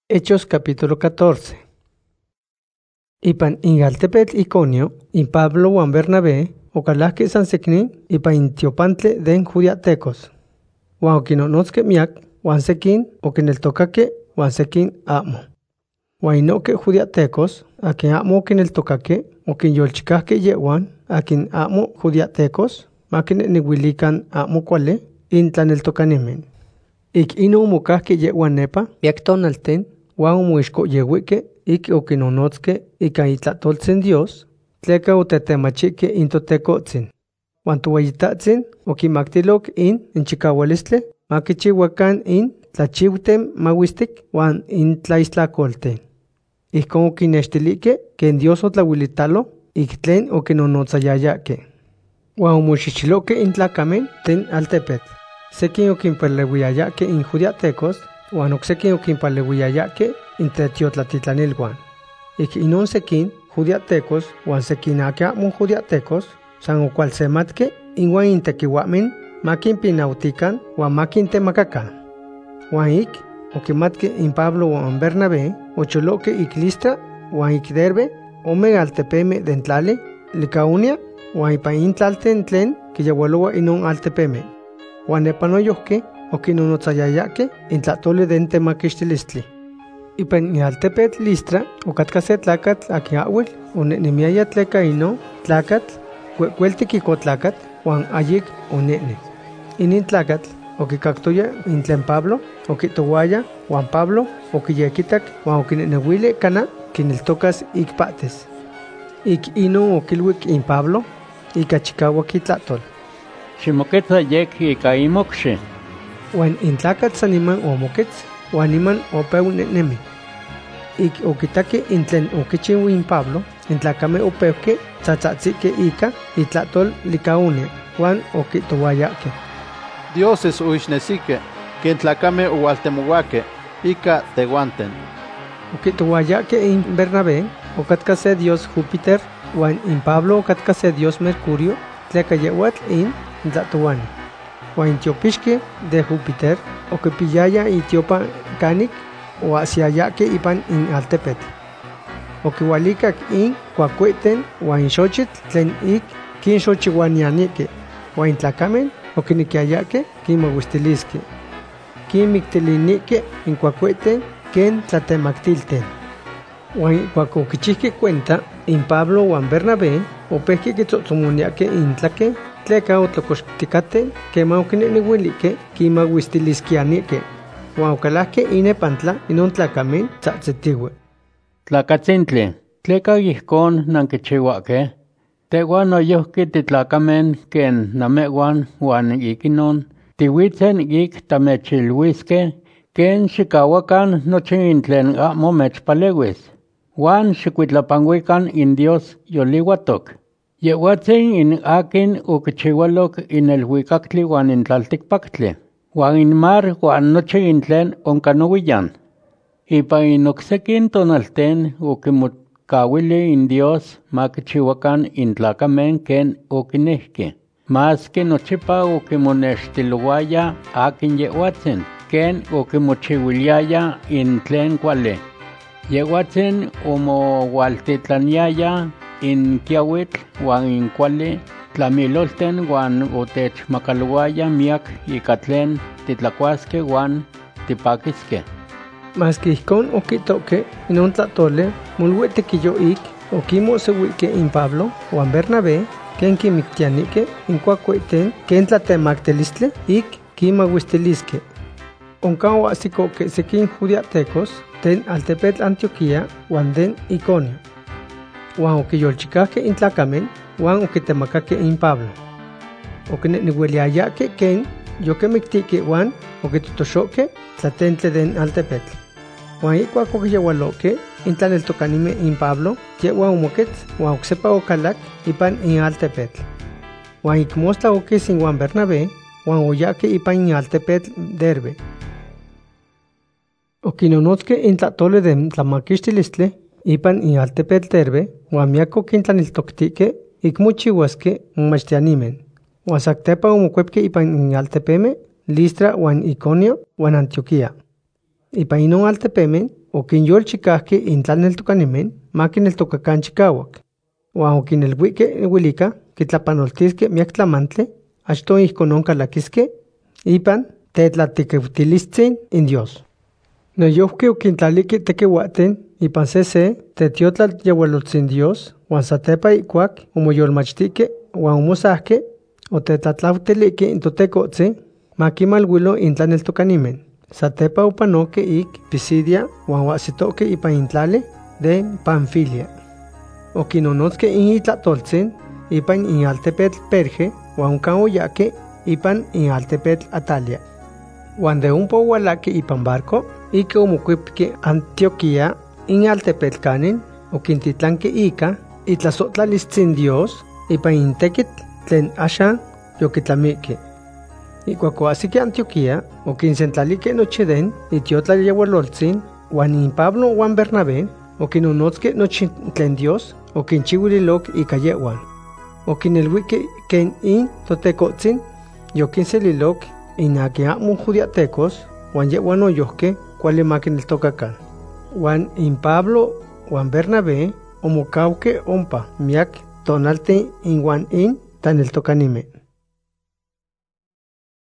Hechos capítulo 14. Ipan inaltepetl Iconio, in Pablo Juan Bernabé, ocalahque san secnin, ipan intiopantle den judiatecos. Juan oquinonotzque miak, Juan sequin, oquineltocaque, Juan sequin amo. Juan inoque judiatecos, aquin amo oquineltocaque, oquinyolchicahque yehuan, aquin amo judiatecos, maquinenihuilican amo cuale, intlaneltocanimen. Ik ino omocahque yehuan nepa, miak tonalten, Juan omoixcoyehuique, ik oquinonotzque ika itlatoltzin Dios, tleca otetemachique intotecotzin. Juan tohueyitatzin oquimactiloc in chicaualistle, maquichihuacan in tlachiutem mahuistic Juan in tlaistlacolten. Ijcon oquinextilique que en Dios otlauilitalo, ik tlen oquinonotzayayaque. Juan omoxixiloque in tlacamen ten altepetl. Sequin oquinpaleuiayaque in judiatecos, Juan ocsequin oquinpaleuiayaque in tetiotlatitlaniluan. Ik inon sequin judiatecos, Juan sequin aque amo judiatecos, san ocualsematque inguan intequihuamin, maquinpinautican, Juan maquintemacacan. Juan ik oquimatque in Pablo Juan Bernabé, ocholoque ik Listra, Juan ik Derbe, ome altepeme den tlali, Licaonia, Juan ipan intlalten tlen quiyaualoa inon altepeme. Juan epanoyohque, oquinonotzayayaque in tlatole den temaquixtilistli. Ipan altepetl Listra, ocatca se tlacatl aquin ahuel, onenemiaya tleca ino, tlacatl, cueltiquicotlacatl, Juan ayik onene. Inin tlacatl, oquicactoya in tlen Pablo, oquitowaya, Juan Pablo, oquiyequitac, Juan oquinenehuile cana, quineltocas ik pates. Ik ino oquilhuic in Pablo, ika chicauac itlatol. Ximoquetza yek ika imokxi. Juan in tlacatl saniman omoquetz, Juan iman opeu nenemi. Ik oquitaque in tlen oquichiu in Pablo, in tlacame opeuque, tzatzatzique ika, itlatol Licaonia, Juan oquitowayaque. Dioses uixnesique, que en tlacame ualtemohuaque, ika tehuanten. Oquitowayaque in Bernabé, ocatca se Dios Júpiter, Juan in Pablo ocatca se Dios Mercurio, tleca yehuatl in tlatohuani. Juan in tiopixque de Júpiter, oquipiyaya itiopa canic, o asiayaque ipan in altepetl. Oquihualicac in cuacueten, Juan in xochitl, tlen ik quinxochihuanianique, Juan in tlacamen, oquiniquiayaque, quinmahuistilisque. Quinmictilinique in cuacueten, ken tlatemactilten. Juan cuac oquichihque cuenta, in Pablo Juan Bernabé, opehque quitzotzomoniaque in tlaque, tleca otlocoxticaten, quema oquinenihuilique, quinmahuistilisquianique. Juan ocalahque inepantla inon tlacamen tzatzetihue. Tlacatzintli, tleca ijcon nanquichihuaque. Tehuan noyohque titlacamen ken namehuan Juan ikinon, tihuitzen ik tamechilhuisque, ken xicauacan nochi in tlen amo mechpaleuis. Juan xicuitlapanhuican in Dios yolihuatok. Yehuatzin in akin uquichihualoc in elhuicactli Juan in tlalticpactli. Juan in mar Juan nochi in tlen oncanouillan. Ipa in ocsequin tonalten uquimotcauili in Dios maquichihuacan in tlacamen ken uquinihque. Mas que nochipa uquimonextiluaya akin yehuatzin, ken uquimochihuiliaya in tlen cuale. Yehuatzin omohualtitlaniaya in kiawitl Juan in cuale tlamilolten Juan otechmacaluaya miak ika tlen titlacuasque Juan tipaquisque. Mas que ijcon oquitoque inon tlatole, mulhuetequillo ik, oquimosehuique in Pablo, Juan Bernabé, ken quimictianique, in cuacueten, ken tlatemactelistle, ik quimahuistilisque. Oncan oahsicoque sequin judiatecos, ten altepetl Antioquía, Juan den Iconio. Juan oquiyolchicahque in tlacamen, Juan oquitemacaque in Pablo. Oquinenihuiliayaque ken yoquemictique Juan oquitotoxoque tlatentle den altepetl. Juan icuac oquiyaualoque in tlaneltocanime in Pablo, yehuan omoquetz, Juan ocsepa ocalac ipan in altepetl. Juan icmostla oquis in Juan Bernabé, Juan oyaque ipan in altepetl Derbe. Oquinonotzque in tlatole den tlamaquixtilistle, ipan in altepetl Derbe, Juan miac oquintlaneltoctique, icmochihuasque machtianimen. Juan sactepa omocuepque ipan in altepeme, Listra Juan Iconio Juan Antioquía. Ipan inon altepemen, oquinyolchicajque intlaneltocanimen maquineltocacan chicauac. Uan oquinelhuique huilica quitlapanoltisque miac tlamantle achto ijkon oncalaquisque ipan tetlatikeutilistzin in Dios. Noyojque oquintlalique tequihuaten ipan se tetiotlalyaualotzin Dios uan satepa ikuac omoyolmachtique uan omosajque otetlatlautilique in totecotzin maquimalhuilo intlaneltocanimen. Satepa opanoque ik Pisidia uan oahsitoque ipan intlali de Panfilia. Oquinonotzque in itlatoltzin ipan in altepetl Perge uan oncan oyaque ipan in altepetl Atalia. Uan de ompa oualaque ipan barco ique omocuipque Antioquía in altepetl Canin oquintitlanque ica itlasotlalitzin Dios ipan in tequitl tlen axan yoquitlamique. Ikuac oahsique Antioquía oquinsentlalique nochi den itiotlalyaualoltzin uan in Pablo uan Bernabé oquinonotzque nochi tlen Dios oquinchiuililoc ica yehuan. Oquinelhuique ken in totecotzin yoquinseliloc in aquin amo judiatecos uan yehuan noyojque cuali maquineltocacan. Uan in Pablo uan Bernabé omocauque ompa miac tonalten inuan in tlaneltocanime.